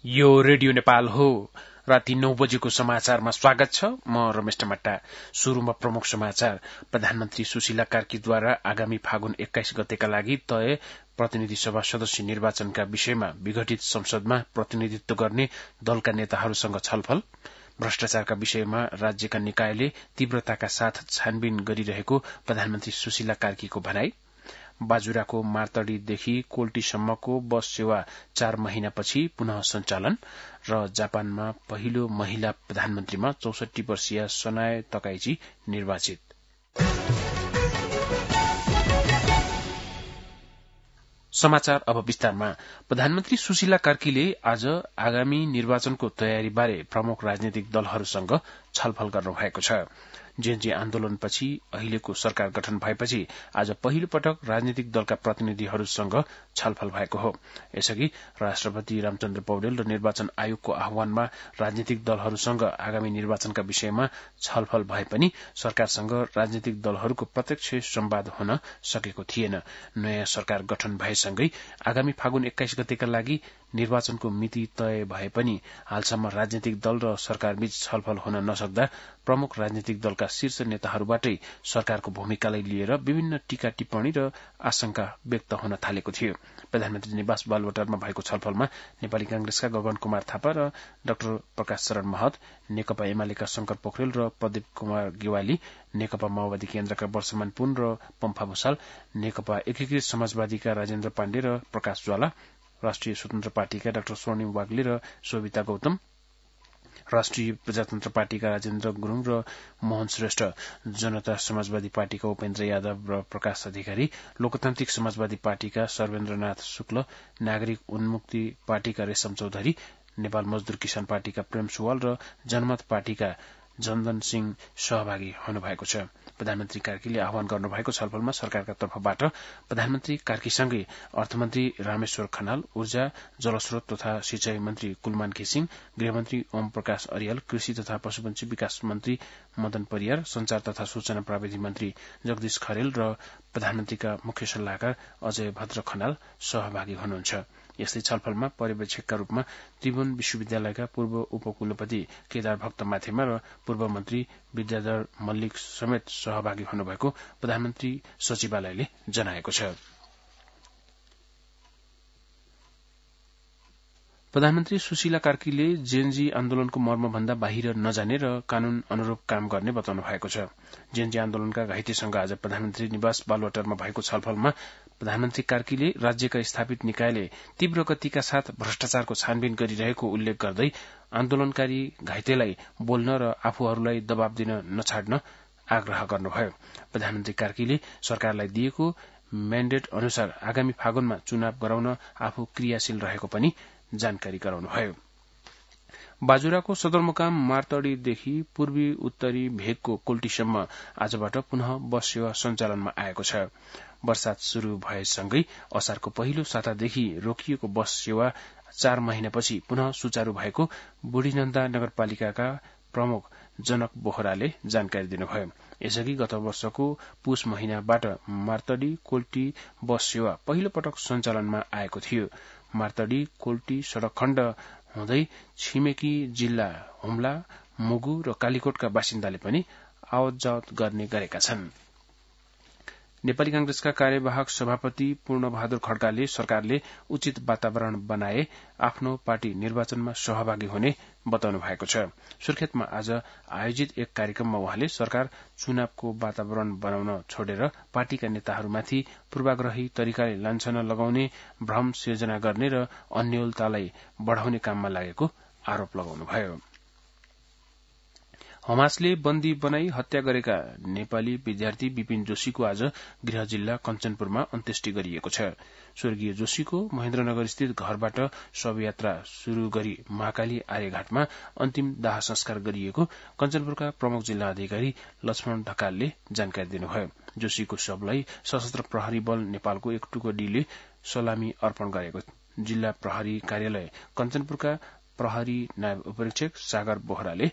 यो रेडियो नेपाल हो। राति 9 बजेको समाचारमा स्वागत छ। म रमेश टमाटा। शुरूमा प्रमुख समाचार। प्रधानमन्त्री सुशीला कार्कीद्वारा आगामी फागुन 21 गतेका लागि तय प्रतिनिधि सभा सदस्य निर्वाचनका विषयमा विघटित संसदमा प्रतिनिधित्व गर्ने दलका नेताहरूसँग छलफल। भ्रष्टाचारका विषयमा राज्यका निकायले तीव्रताका साथ छानबिन गरिरहेको प्रधानमन्त्री सुशीला कार्कीको भनाई। बाजुराको मार्तडीदेखि कोल्टीसम्मको बस सेवा 4 महिनापछि पुनः सञ्चालन र जापानमा पहिलो महिला प्रधानमन्त्रीमा 64 वर्षीय सनाय तकाइची निर्वाचित। समाचार अब विस्तारमा। प्रधानमन्त्री सुशीला कार्कीले आज आगामी निर्वाचनको तयारीबारे प्रमुख राजनीतिक दलहरूसँग छलफल गर्नुभएको छ। जेएनजी आन्दोलनपछि अहिलेको सरकार गठन भएपछि आज पहिलो पटक राजनीतिक दलका प्रतिनिधिहरूसँग छलफल भएको हो। यसअघि राष्ट्रपति रामचन्द्र पौडेल र निर्वाचन आयोगको आह्वानमा राजनीतिक दलहरूसँग आगामी निर्वाचनका विषयमा छलफल भए पनि सरकारसँग राजनीतिक दलहरूको प्रत्यक्ष संवाद हुन सकेको थिएन। नयाँ सरकार गठन भएसँगै आगामी फागुन 21 गतेका लागि निर्वाचनको मिति तय भए पनि हालसम्म राजनीतिक दल र सरकारबीच छलफल हुन नसक्दा प्रमुख राजनीतिक दलका शीर्ष नेताहरूबाटै सरकारको भूमिकालाई लिएर विभिन्न टीका टिप्पणी र आशंका व्यक्त हुन थालेको थियो। प्रधानमन्त्री निवास बालुवाटारमा भएको छलफलमा नेपाली कांग्रेसका गगन कुमार थापा र डाक्टर प्रकाश शरण महत, नेकपा एमालेका शंकर पोखरेल र प्रदीप कुमार गेवाली, नेकपा माओवादी केन्द्रका वर्षमान पुन र पम्फा भूषाल, नेकपा एकीकृत समाजवादीका राजेन्द्र पाण्डे र प्रकाश ज्वाला, राष्ट्रिय स्वतन्त्र पार्टीका डाक्टर स्वर्णिम वाग्ले र शोभिता गौतम, राष्ट्रिय प्रजातन्त्र पार्टीका राजेन्द्र गुरूङ र मोहन श्रेष्ठ, जनता समाजवादी पार्टीका उपेन्द्र यादव र प्रकाश अधिकारी, लोकतान्त्रिक समाजवादी पार्टीका सर्वेन्द्रनाथ शुक्ल, नागरिक उन्मुक्ति पार्टीका रेशम चौधरी, नेपाल मजदूर किसान पार्टीका प्रेम सुवाल र जनमत पार्टीका जन्दन सिंह सहभागी हुनुभएको छ। प्रधानमन्त्री कार्कीले आह्वान गर्नुभएको छलफलमा सरकारका तर्फबाट प्रधानमन्त्री कार्कीसँगै अर्थमन्त्री रामेश्वर खनाल, ऊर्जा जलस्रोत तथा सिंचाई मन्त्री कुलमान घिसिङ, गृहमन्त्री ओम प्रकाश अरियाल, कृषि तथा पशुपन्छी विकास मन्त्री मदन परियार, संचार तथा सूचना प्राविधि मन्त्री जगदीश खरेल र प्रधानमन्त्रीका मुख्य सल्लाहकार अजय भद्र खनाल सहभागी हुनुहुन्छ। यस्तै छलफलमा पर्यवेक्षकका रूपमा त्रिभुवन विश्वविद्यालयका पूर्व उपकुलपति केदार भक्त माथेमा र पूर्व मन्त्री विद्याधर मल्लिक समेत सहभागी हुनुभएको प्रधानमन्त्री सचिवालयले जनाएको छ। प्रधानमन्त्री सुशीला कार्कीले जेएनजी आन्दोलनको मर्मभन्दा बाहिर नजाने र कानून अनुरूप काम गर्ने बताउनु भएको छ। जेएनजी आन्दोलनका घाइतेसँग आज प्रधानमन्त्री निवास बालुवाटारमा भएको छलफलमा प्रधानमन्त्री कार्कीले राज्यका स्थापित निकायले तीव्र गतिका साथ भ्रष्टाचारको छानबिन गरिरहेको उल्लेख गर्दै आन्दोलनकारी घाइतेलाई बोल्न र आफूहरूलाई दबाव दिन नछाड्न आग्रह गर्नुभयो। प्रधानमन्त्री कार्कीले सरकारलाई दिएको म्याण्डेट अनुसार आगामी फागुनमा चुनाव गराउन आफू क्रियाशील रहेको पनि जानकारी गराउनुभयो। बाजुराको सदरमुकाम मार्तडीदेखि पूर्वी उत्तरी भेगको कोल्टीसम्म आजबाट पुनः बस सेवा सञ्चालनमा आएको छ। वर्षात शुरू भएसँगै असारको पहिलो सातादेखि रोकिएको बस सेवा 4 महिनापछि पुनः सुचारू भएको बुढीनन्दा नगरपालिकाका प्रमुख जनक बोहराले जानकारी दिनुभयो। यसअघि गत वर्षको पुष महिनाबाट मार्तडी कोल्टी बस सेवा पहिलो पटक सञ्चालनमा आएको थियो। मार्तडी कोल्टी सड़क खण्ड हुँदै छिमेकी जिल्ला हुम्ला, मुगु र कालीकोटका बासिन्दाले पनि आवत जावत गर्ने गरेका छन्। नेपाली कांग्रेसका कार्यवाहक सभापति पूर्णबहादुर खड्काले सरकारले उचित वातावरण बनाए आफ्नो पार्टी निर्वाचनमा सहभागी हुने बताउनु भएको छ। सुर्खेतमा आज आयोजित एक कार्यक्रममा उहाँले सरकार चुनावको वातावरण बनाउन छोडेर पार्टीका नेताहरूमाथि पूर्वाग्रही तरिकाले लान्छना लगाउने, भ्रम सिर्जना गर्ने र अन्योलतालाई बढ़ाउने काममा लागेको आरोप लगाउनुभयो। हमासले बन्दी बनाई हत्या गरेका नेपाली विद्यार्थी विपिन जोशीको आज गृह जिल्ला कञ्चनपुरमा अन्त्येष्टि गरिएको छ। स्वर्गीय जोशीको महेन्द्रनगर स्थित घरबाट शवयात्रा शुरू गरी महाकाली आर्यघाटमा अन्तिम दाह संस्कार गरिएको कञ्चनपुरका प्रमुख जिल्ला अधिकारी लक्ष्मण ढकालले जानकारी दिनुभयो। जोशीको शवलाई सशस्त्र प्रहरी बल नेपालको एक टुकडीले सलामी अर्पण गरेको जिल्ला प्रहरी कार्यालय कञ्चनपुरका प्रहरी नायब उपरीक्षक सागर बोहराले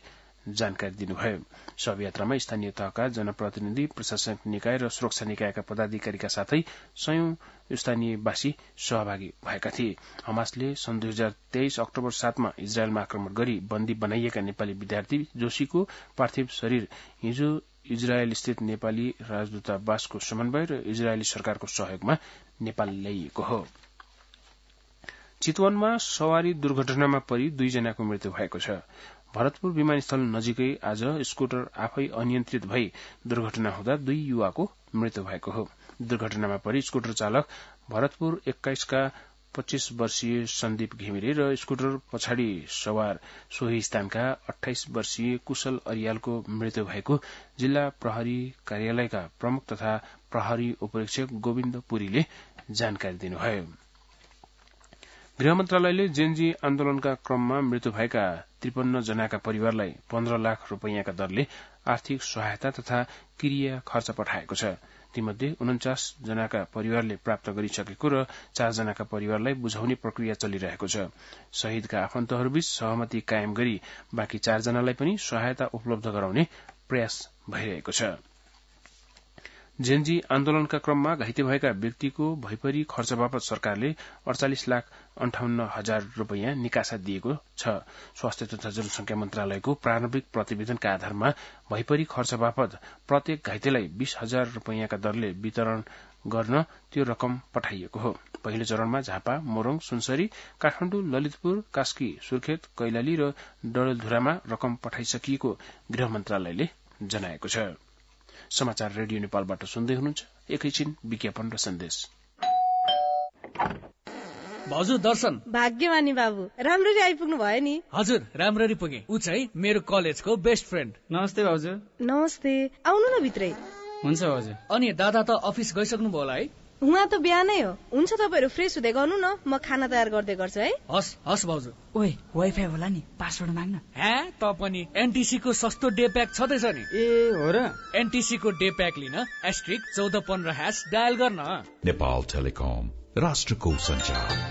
जानकारी दिनुभयो। शवयात्रामा स्थानीय तहका जनप्रतिनिधि, प्रशासनिक निकाय र सुरक्षा निकायका पदाधिकारीका साथै सयौं स्थानीयवासी सहभागी भएका थिए। हमासले सन् 2023 अक्टोबर 7 मा इजरायलमा आक्रमण गरी बन्दी बनाइएका नेपाली विद्यार्थी जोशीको पार्थिव शरीर हिजो इजरायल स्थित नेपाली राजदूतावासको समन्वय र इजरायली सरकारको सहयोगमा नेपाल ल्याइएको हो। चितवनमा सवारी दुर्घटनामा परि 2 जनाको मृत्यु भएको छ। भरतपुर विमानस्थल नजिकै आज स्कुटर आफै अनियन्त्रित भई दुर्घटना हुँदा 2 युवाको मृत्यु भएको हो। दुर्घटनामा परि स्कुटर चालक भरतपुर 21 का 25 वर्षीय सन्दीप घिमिरे र स्कुटर पछाडि सवार सोही स्थानका 28 वर्षीय कुशल अरियालको मृत्यु भएको जिल्ला प्रहरी कार्यालयका प्रमुख तथा प्रहरी उपरीक्षक गोविन्द पुरीले जानकारी दिनुभयो। गृह मन्त्रालयले जेनजी आन्दोलनका क्रममा मृत्यु भएका 53 जनाका परिवारलाई 15 लाख रूपैयाँका दरले आर्थिक सहायता तथा क्रिया खर्च पठाएको छ। तीमध्ये 49 जनाका परिवारले प्राप्त गरिसकेको र 4 जनाका परिवारलाई बुझाउने प्रक्रिया चलिरहेको छ। शहीदका आफन्तहरूबीच सहमति कायम गरी बाँकी 4 जनालाई पनि सहायता उपलब्ध गराउने प्रयास भइरहेको छ। जेनजी आन्दोलनका क्रममा घाइते भएका व्यक्तिको भैपरी खर्च बापत सरकारले 48,58,000 रूपैयाँ निकासा दिएको छ। स्वास्थ्य तथा जनसंख्या मन्त्रालयको प्रारम्भिक प्रतिवेदनका आधारमा भैपरी खर्च बापत प्रत्येक घाइतेलाई 20,000 रूपैयाँका दरले वितरण गर्न त्यो रकम पठाइएको हो। पहिलो चरणमा झापा, मोरङ, सुनसरी, काठमाडौँ, ललितपुर, कास्की, सुर्खेत, कैलाली र डडेलधुरामा रकम पठाइसकिएको गृह मन्त्रालयले जनाएको छ। समाचार रेडियो नेपालबाट सुन्दै हुनुहुन्छ। एकैछिन विज्ञापन र सन्देश। भाउजू दर्शन। भाग्यमानी बाबु, राम्ररी आइपुग्नु भयो नि। हजुर, राम्ररी पुगे। उ चाहिँ मेरो कलेजको बेस्ट फ्रेन्ड। नमस्ते भाउजू। नमस्ते, आउनु न भित्रै। हुन्छ भाउजू। अनि दादा त अफिस गइसक्नु भयो होला है? उहाँ त बिहानै हो। हुन्छ, तपाईहरु फ्रेस हुँदै गर्नु न, म खाना तयार गर्दै गर्छु है। हस् हस् भाउजू। ओए, वाइफाई होला नि, पासवर्ड माग्न। हे, त पनि एनटीसी को सस्तो डे प्याक छदैछ नि। ए हो र? एनटीसी को डे प्याक लिन *1415# डायल गर्न। नेपाल टेलिकम, राष्ट्रको सञ्चार।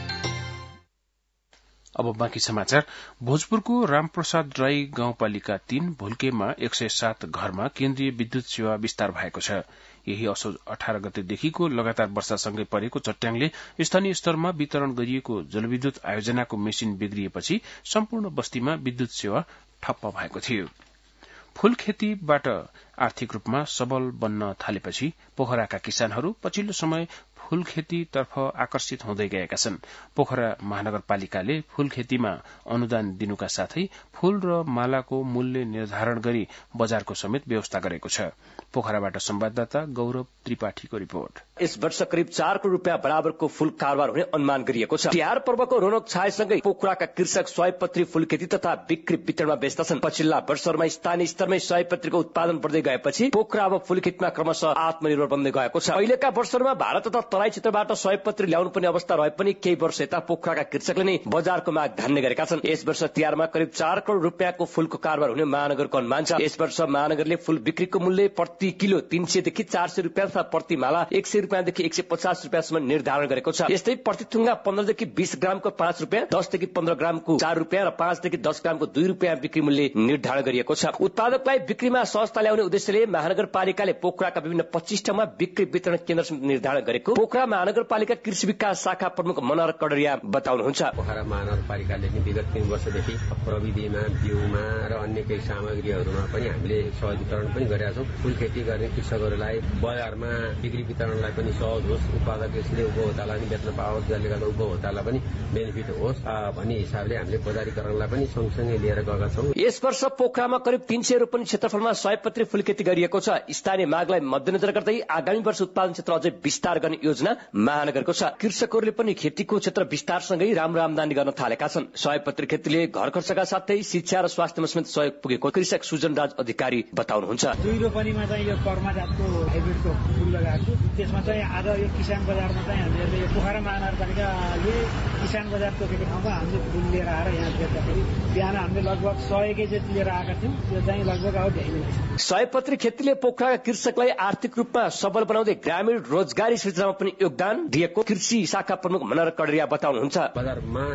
अब बाँकी समाचार। भोजपुरको रामप्रसाद राई गाउँपालिका 3 भुल्केमा 107 घरमा केन्द्रीय विद्युत सेवा विस्तार भएको छ। यही असोज 18 गतेदेखिको लगातार वर्षासँगै परेको चट्याङले स्थानीय स्तरमा वितरण गरिएको जलविद्युत आयोजनाको मेसिन बिग्रिएपछि सम्पूर्ण बस्तीमा विद्युत सेवा ठप्प भएको थियो। फूल खेतीबाट आर्थिक रूपमा सबल बन्न थालेपछि पोखराका किसानहरू पछिल्लो समय फूल खेतीतर्फ आकर्षित हुँदै गएका छन्। पोखरा महानगरपालिकाले फूल खेतीमा अनुदान दिनुका साथै फूल र मालाको मूल्य निर्धारण गरी बजारको समेत व्यवस्था गरेको छ। पोखराबाट संवाददाता गौरव त्रिपाठीको रिपोर्ट। यस वर्ष करिब 4 करोड़ रुपियाँ बराबरको फूल कारोबार हुने अनुमान गरिएको छ। तिहार पर्वको रौनक छाएसँगै पोखराका कृषक सयपत्री फूल खेती तथा बिक्री वितरणमा व्यस्त छन्। पछिल्ला वर्षहरूमा स्थानीय स्तरमै सयपत्रीको उत्पादन बढ्दै गएपछि पोखरा अब फूल खेतीमा क्रमशः आत्मनिर्भर बन्दै गएको छ। अहिलेका वर्षहरूमा भारत तथा तराई क्षेत्रबाट सयपत्री ल्याउनु पर्ने अवस्था रहे पनि केही वर्ष यता पोखराका कृषकले नै बजारको माग धान्ने गरेका छन्। यस वर्ष तिहारमा करिब 4 करोड़ रुपियाँको फूलको कारोबार हुने महानगरको अनुमान छ। यस वर्ष महानगरले फूल बिक्रीको मूल्य प्रति किलो 300 देखि 400 रुपियाँ तथा प्रति माला 100 रुपियाँदेखि 150 रुपियाँसम्म निर्धारण गरेको छ। यस्तै प्रति थुङ्गा 15 देखि 20 ग्रामको 5 रुपियाँ, 10 देखि 15 ग्रामको 4 रुपियाँ र 5 देखि 10 ग्रामको 2 रुपियाँ बिक्री मूल्य निर्धारण गरिएको छ। उत्पादकलाई बिक्रीमा सहजता ल्याउने उद्देश्यले महानगरपालिकाले पोखराका विभिन्न 25 ठाउँमा बिक्री वितरण केन्द्र निर्धारण गरेको पोखरा महानगरपालिका कृषि विकास शाखा प्रमुख मनोहर कड़रिया बताउनुहुन्छ। पोखरा महानगरपालिकाले विगत 3 वर्षदेखि प्रविधिमा, बिउमा र अन्य केही सामग्रीहरूमा पनि हामीले सहज वितरण पनि गरेका छौँ। फूल खेती गर्ने कृषकहरूलाई बजारमा बिक्री वितरणलाई पनि सहज होस्, उत्पादकले उपभोक्तालाई पनि बेच्न पाओस्, जसले गर्दा उपभोक्तालाई पनि बेनिफिट होस् भन्ने हिसाबले हामीले बजारीकरणलाई पनि सँगसँगै लिएर गएका छौँ। यस वर्ष पोखरामा करिब 300 रोपनी क्षेत्रफलमा सयपत्री फूल खेती गरिएको छ। स्थानीय मागलाई मध्यनजर गर्दै आगामी वर्ष उत्पादन क्षेत्र अझै विस्तार गर्ने योजना महानगरको छ। कृषकहरूले पनि खेतीको क्षेत्र विस्तारसँगै राम्रो आमदानी गर्न थालेका छन्। सयपत्री खेतीले घर खर्चका साथै शिक्षा र स्वास्थ्यमा समेत सहयोग पुगेको कृषक सुजनराज अधिकारी बताउनुहुन्छ। 2 रोपनीमा चाहिँ यो कर्मा जातको हाइब्रिडको फूल लगाएको छु। त्यसमा चाहिँ आज यो किसान बजारमा चाहिँ हामीले यो पोखरा महानगरपालिकाले किसान बजारको ठाउँमा हामीले फूल लिएर आएर यहाँ बेच्दाखेरि बिहान हामीले लगभग 100 केजी लिएर आएका थियौँ। त्यो चाहिँ लगभग अब ढ्याइने। सयपत्री खेतीले पोखराका कृषकलाई आर्थिक रूपमा सबल बनाउँदै ग्रामीण रोजगारी सृजनामा पनि योगदान दिएको कृषि शाखा प्रमुख मनोहर कड़रिया बताउनुहुन्छ। बजारमा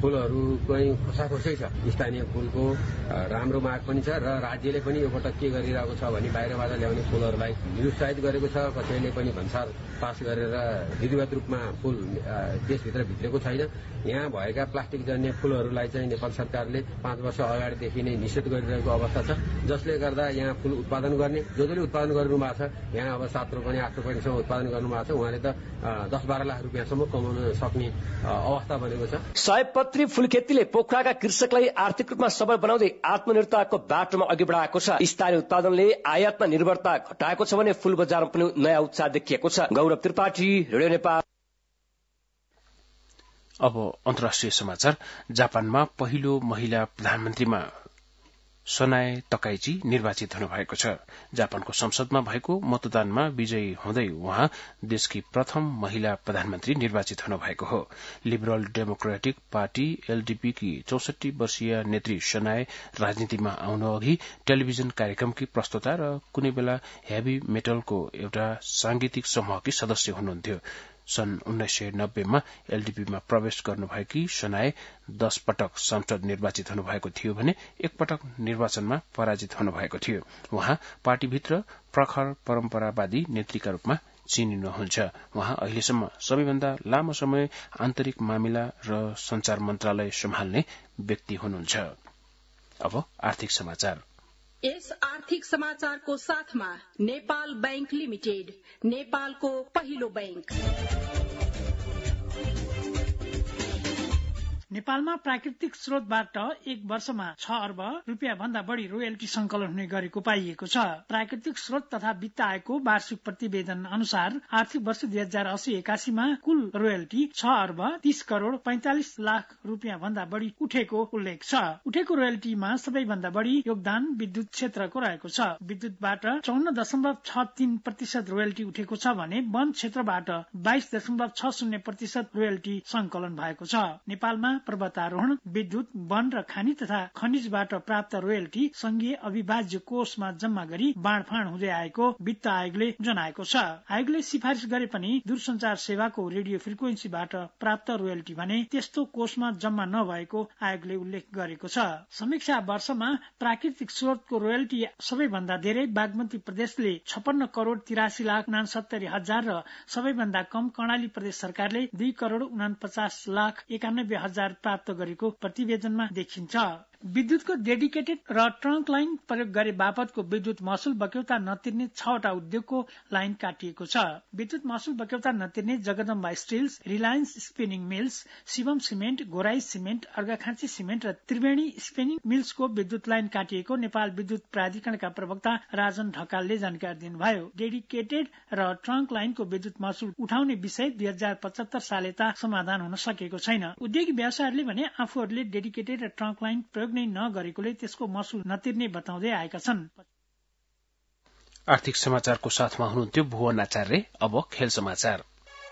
फुलहरूको खोसाखोसै छ। स्थानीय फुलको राम्रो माग पनि छ र राज्यले पनि यो पटक के गरिरहेको छ भने बाहिरबाट ल्याउने फुलहरूलाई निरुत्साहित गरेको छ। कसैले पनि भन्सार पास गरेर विधिवत रूपमा फुल देशभित्र भित्रेको छैन। यहाँ भएका प्लास्टिक जन्य फुलहरूलाई चाहिँ नेपाल सरकारले 5 वर्ष अगाडिदेखि नै निषेध गरिरहेको अवस्था छ, जसले गर्दा यहाँ फुल उत्पादन गर्ने जसले उत्पादन गर्नु भएको छ, यहाँ अब 7 रोपनी 8 रोपनीसम्म उत्पादन गर्नु भएको छ, उहाँले त 10-12 लाख रुपियाँसम्म कमाउन सक्ने अवस्था बनेको छ। सयपत्री फूलखेतीले पोखराका कृषकलाई आर्थिक रूपमा सबल बनाउँदै आत्मनिर्भरताको बाटोमा अघि बढाएको छ। स्थानीय उत्पादनले आयातमा निर्भरता घटाएको छ भने फूल बजारमा पनि नयाँ उत्साह देखिएको छ। गौरव त्रिपाठी, रेडियो नेपाल। अब अन्तर्राष्ट्रिय समाचार। जापानमा पहिलो महिला प्रधानमन्त्रीमा सनाए तकाइची निर्वाचित हुनुभएको छ। जापानको संसदमा भएको मतदानमा विजयी हुँदै उहाँ देशकी प्रथम महिला प्रधानमन्त्री निर्वाचित हुनुभएको हो। लिबरल डेमोक्रेटिक पार्टी एलडीपी की 64 वर्षीय नेत्री सनाए राजनीतिमा आउनु अघि टेलिभिजन कार्यक्रमकी प्रस्तोता र कुनै बेला हेभी मेटलको एउटा सांगीतिक समूहकी सदस्य हुनुहुन्थ्यो। सन् 1990मा एलडीपीमा प्रवेश गर्नुभएकी सनाए 10 पटक संसद निर्वाचित हुनुभएको थियो भने 1 पटक निर्वाचनमा पराजित हुनुभएको थियो। उहाँ पार्टीभित्र प्रखर परम्परावादी नेत्रीका रूपमा चिनिनुहुन्छ। उहाँ अहिलेसम्म सबैभन्दा लामो समय आन्तरिक मामिला र संचार मन्त्रालय सम्हाल्ने व्यक्ति हुनुहुन्छ। अब आर्थिक समाचार। यस आर्थिक समाचारको साथमा नेपाल बैंक लिमिटेड, नेपालको पहिलो बैंक। नेपालमा प्राकृतिक स्रोतबाट 1 वर्षमा 6 अर्ब रुपियाँ भन्दा बढी रोयल्टी संकलन हुने गरेको पाइएको छ। प्राकृतिक स्रोत तथा वित्त आयोगको वार्षिक प्रतिवेदन अनुसार आर्थिक वर्ष 2080-81मा कुल रोयल्टी 6 अर्ब 30 करोड़ 45 लाख रुपियाँ भन्दा बढी उठेको उल्लेख छ। उठेको रोयल्टीमा सबैभन्दा बढी योगदान विद्युत क्षेत्रको रहेको छ। विद्युतबाट 54.63% रोयल्टी उठेको छ भने वन क्षेत्रबाट 22.60% रोयल्टी संकलन भएको छ। नेपालमा पर्वतारोहण, विद्युत, वन र खानी तथा खनिजबाट प्राप्त रोयल्टी संघीय अविभाज्य कोषमा जम्मा गरी बाँडफाँड हुँदै आएको वित्त आयोगले जनाएको छ। आयोगले सिफारिश गरे पनि दूरसञ्चार सेवाको रेडियो फ्रिक्वेन्सीबाट प्राप्त रोयल्टी भने त्यस्तो कोषमा जम्मा नभएको आयोगले उल्लेख गरेको छ। समीक्षा वर्षमा प्राकृतिक स्रोतको रोयल्टी सबैभन्दा धेरै बागमती प्रदेशले 56 करोड़ 83 लाख 69 हजार र सबैभन्दा कम कर्णाली प्रदेश सरकारले 2 करोड़ 49 लाख 91 हजार प्राप्त गरेको प्रतिवेदनमा देखिन्छ। विद्युतको डेडिकेटेड र ट्रङ्क लाइन प्रयोग गरे बापतको विद्युत महसुल बक्यौता नतिर्ने 6वटा उद्योगको लाइन काटिएको छ। विद्युत महसुल बक्यौता नतिर्ने Jagdamba Steels, Reliance Spinning Mills, Shivam Cement, Ghorahi Cement, Arghakhanchi Cement र त्रिवेणी स्पिनिङ मिल्सको विद्युत लाइन काटिएको नेपाल विद्युत प्राधिकरणका प्रवक्ता राजन ढकालले जानकारी दिनुभयो। डेडिकेटेड र ट्रङ्क लाइनको विद्युत महसुल उठाउने विषय 2075 सालेता समाधान हुन सकेको छैन। उद्योगी व्यवसायहरूले भने आफूहरूले डेडिकेटेड र ट्रङ्क लाइन प्रयोग नै नगरेकोले त्यसको महसुल नतिर्ने बताउँदै आएका छन्। आर्थिक समाचारको साथमा हुनुहुन्थ्यो भुवन आचार्य। अब खेल समाचार।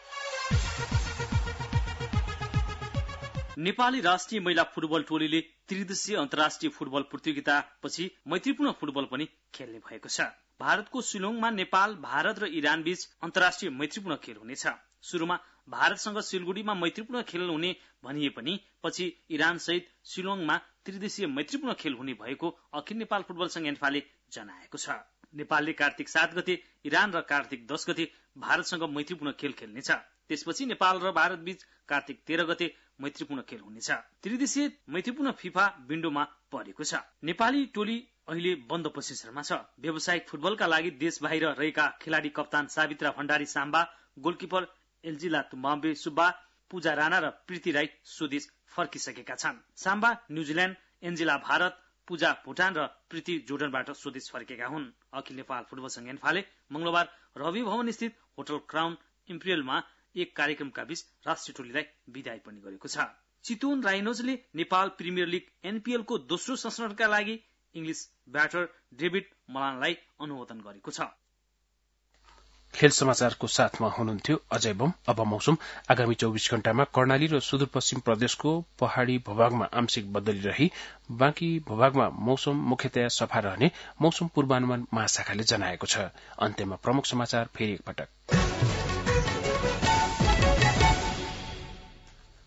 नेपाली राष्ट्रिय महिला फुटबल टोलीले त्रिदेशीय अन्तर्राष्ट्रिय फुटबल प्रतियोगितापछि मैत्रीपूर्ण फुटबल पनि खेल्ने भएको छ। भारतको शिलोङमा नेपाल, भारत र इरान बीच अन्तर्राष्ट्रिय मैत्रीपूर्ण खेल हुनेछ। सुरुमा भारतसँग सिलगुडीमा मैत्रीपूर्ण खेल हुने भनिए पनि पछि इरान सहित शिलोङमा त्रिदेशीय मैत्रीपूर्ण खेल हुने भएको अखिल नेपाल फुटबल संघ एन्फाले जनाएको छ। नेपालले कार्तिक 7 गते, इरान र कार्तिक 10 गते भारतसँग मैत्रीपूर्ण खेल खेल्नेछ। त्यसपछि नेपाल र भारत बीच कार्तिक 13 गते मैत्रीपूर्ण खेल हुनेछ। त्रिदेशीय मैत्रीपूर्ण फिफा विन्डोमा परेको छ। नेपाली टोली अहिले बन्द प्रशिक्षणमा छ। व्यावसायिक फुटबलका लागि देश बाहिर रहेका खेलाडी कप्तान सावित्रा भण्डारी साम्बा, गोलकिपर एल्जिला तुम्बाम्बे सुब्बा, पूजा राणा र प्रीति राई स्वदेश फर्किसकेका छन्। साम्बा न्यूजील्याण्ड, एन्जिला भारत, पूजा भुटान र प्रीति जोर्डनबाट स्वदेश फर्केका हुन्। अखिल नेपाल फुटबल संघ एन्फाले मंगलबार रवि भवन स्थित होटल क्राउन इम्पिरियलमा एक कार्यक्रमका बीच राष्ट्रिय टोलीलाई विदाई पनि गरेको छ। चितवन राइनोजले नेपाल प्रिमियर लिग एनपीएल को दोस्रो संस्करणका लागि इंग्लिश ब्याटर डेभिड मलानलाई अनुमोदन गरेको छ। खेल समाचारको साथमा हुनुहुन्थ्यो अजय बम। अब मौसम। आगामी 24 घण्टामा कर्णाली र सुदूरपश्चिम प्रदेशको पहाड़ी भूभागमा आंशिक बदली रही बाँकी भूभागमा मौसम मुख्यतया सफा रहने मौसम पूर्वानुमान महाशाखाले जनाएको छ। अन्त्यमा प्रमुख समाचार फेरि एकपटक।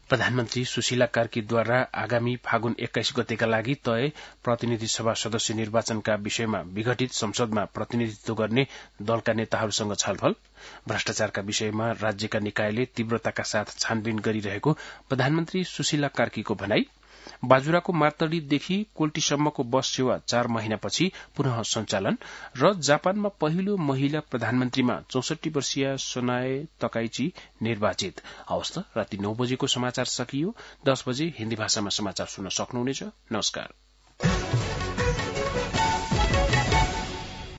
प्रधानमन्त्री सुशीला कार्कीद्वारा आगामी फागुन 21 गतेका लागि तय प्रतिनिधि सभा सदस्य निर्वाचनका विषयमा विघटित संसदमा प्रतिनिधित्व गर्ने दलका नेताहरूसँग छलफल। भ्रष्टाचारका विषयमा राज्यका निकायले तीव्रताका साथ छानबिन गरिरहेको प्रधानमन्त्री सुशीला कार्कीको भनाई। बाजुराको मार्तडीदेखि कोल्टीसम्मको बस सेवा 4 महिनापछि पुनः सञ्चालन र जापानमा पहिलो महिला प्रधानमन्त्रीमा 64 वर्षीय सोनाए तकाइची निर्वाचित। हवस् त राति 9 बजेको समाचार सकियो। 10 बजे हिन्दी भाषामा समाचार सुन्न सक्नुहुनेछ। नमस्कार।